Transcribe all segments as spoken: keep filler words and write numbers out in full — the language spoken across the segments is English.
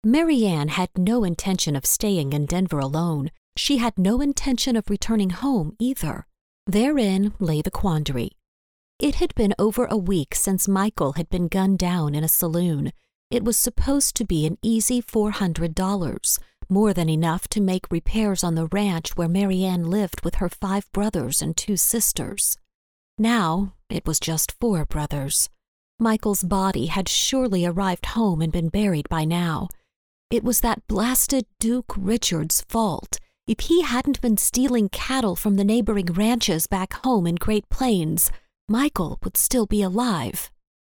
Mary Ann had no intention of staying in Denver alone. She had no intention of returning home either. Therein lay the quandary. It had been over a week since Michael had been gunned down in a saloon. It was supposed to be an easy four hundred dollars, more than enough to make repairs on the ranch where Mary Ann lived with her five brothers and two sisters. Now it was just four brothers. Michael's body had surely arrived home and been buried by now. It was that blasted Duke Richard's fault. If he hadn't been stealing cattle from the neighboring ranches back home in Great Plains, Michael would still be alive.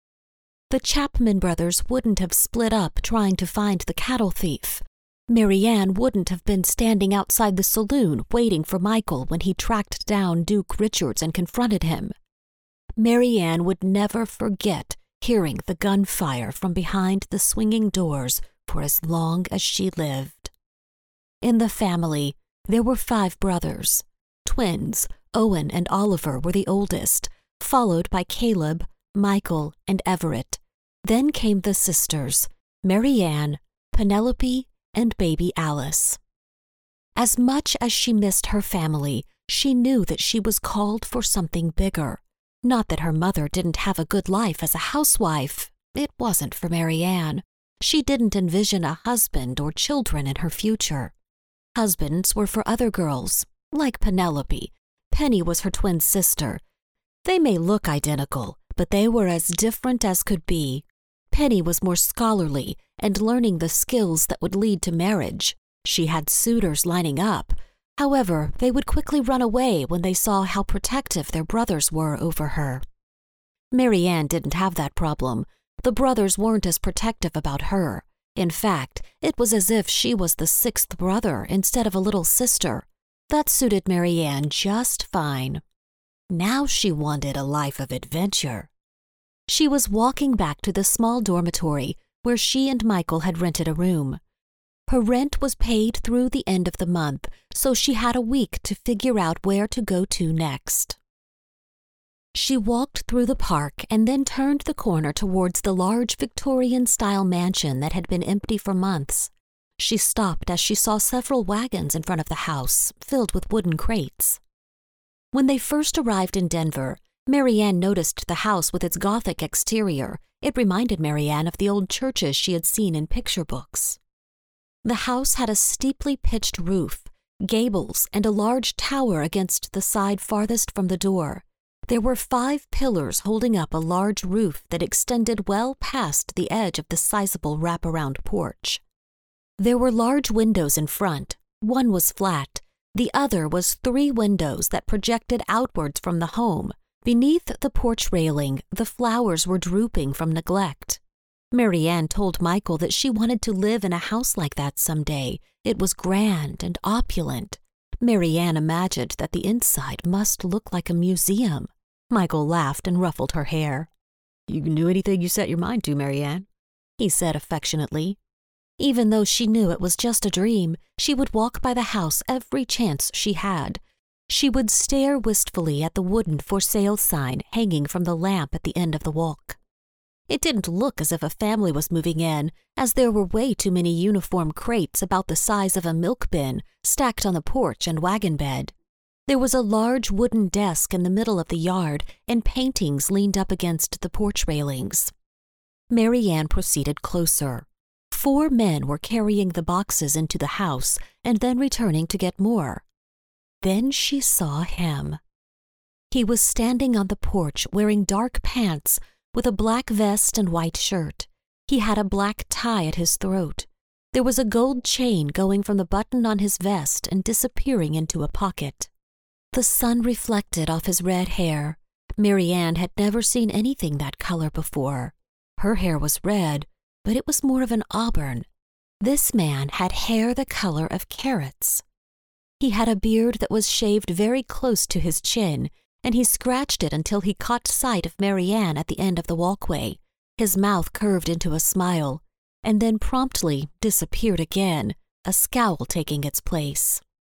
The Chapman brothers wouldn't have split up trying to find the cattle thief. Mary Ann wouldn't have been standing outside the saloon waiting for Michael when he tracked down Duke Richards and confronted him. Mary Ann would never forget hearing the gunfire from behind the swinging doors for as long as she lived. In the family, there were five brothers. Twins, Owen and Oliver were the oldest, followed by Caleb, Michael, and Everett. Then came the sisters, Mary Ann, Penelope, and baby Alice. As much as she missed her family, she knew that she was called for something bigger. Not that her mother didn't have a good life as a housewife. It wasn't for Mary Ann. She didn't envision a husband or children in her future. Husbands were for other girls, like Penelope. Penny was her twin sister. They may look identical, but they were as different as could be. Penny was more scholarly and learning the skills that would lead to marriage. She had suitors lining up. However, they would quickly run away when they saw how protective their brothers were over her. Mary Ann didn't have that problem. The brothers weren't as protective about her. In fact, it was as if she was the sixth brother instead of a little sister. That suited Mary Ann just fine. Now she wanted a life of adventure. She was walking back to the small dormitory where she and Michael had rented a room. Her rent was paid through the end of the month, so she had a week to figure out where to go to next. She walked through the park and then turned the corner towards the large Victorian-style mansion that had been empty for months. She stopped as she saw several wagons in front of the house, filled with wooden crates. When they first arrived in Denver, Mary Ann noticed the house with its Gothic exterior. It reminded Mary Ann of the old churches she had seen in picture books. The house had a steeply pitched roof, gables, and a large tower against the side farthest from the door. There were five pillars holding up a large roof that extended well past the edge of the sizable wraparound porch. There were large windows in front. One was flat. The other was three windows that projected outwards from the home. Beneath the porch railing, the flowers were drooping from neglect. Mary Ann told Michael that she wanted to live in a house like that someday. It was grand and opulent. Mary Ann imagined that the inside must look like a museum. Michael laughed and ruffled her hair. "You can do anything you set your mind to, Mary Ann," he said affectionately. Even though she knew it was just a dream, she would walk by the house every chance she had. She would stare wistfully at the wooden for sale sign hanging from the lamp at the end of the walk. It didn't look as if a family was moving in, as there were way too many uniform crates about the size of a milk bin stacked on the porch and wagon bed. There was a large wooden desk in the middle of the yard, and paintings leaned up against the porch railings. Mary Ann proceeded closer. Four men were carrying the boxes into the house and then returning to get more. Then she saw him. He was standing on the porch wearing dark pants with a black vest and white shirt. He had a black tie at his throat. There was a gold chain going from the button on his vest and disappearing into a pocket. The sun reflected off his red hair. Mary Ann had never seen anything that color before. Her hair was red, but it was more of an auburn. This man had hair the color of carrots. He had a beard that was shaved very close to his chin, and he scratched it until he caught sight of Mary Ann at the end of the walkway. His mouth curved into a smile, and then promptly disappeared again, a scowl taking its place.